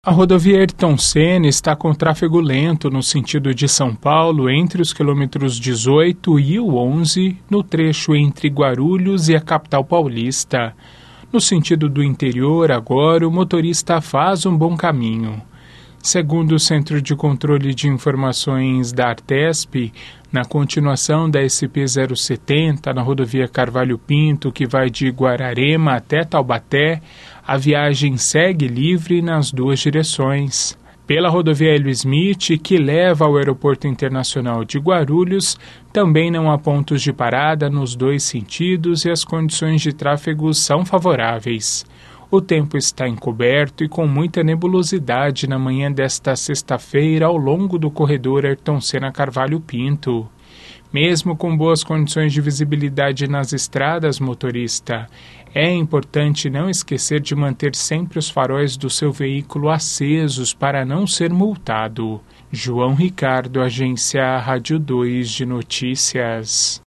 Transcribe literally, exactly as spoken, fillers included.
A rodovia Ayrton Senna está com tráfego lento no sentido de São Paulo entre os quilômetros dezoito e o onze, no trecho entre Guarulhos e a capital paulista. No sentido do interior, agora, o motorista faz um bom caminho. Segundo o Centro de Controle de Informações da Artesp, na continuação da S P zero setenta, na rodovia Carvalho Pinto, que vai de Guararema até Taubaté, a viagem segue livre nas duas direções. Pela rodovia Hélio Smith, que leva ao Aeroporto Internacional de Guarulhos, também não há pontos de parada nos dois sentidos e as condições de tráfego são favoráveis. O tempo está encoberto e com muita nebulosidade na manhã desta sexta-feira ao longo do corredor Ayrton Senna Carvalho Pinto. Mesmo com boas condições de visibilidade nas estradas, motorista, é importante não esquecer de manter sempre os faróis do seu veículo acesos para não ser multado. João Ricardo, Agência Rádio dois de Notícias.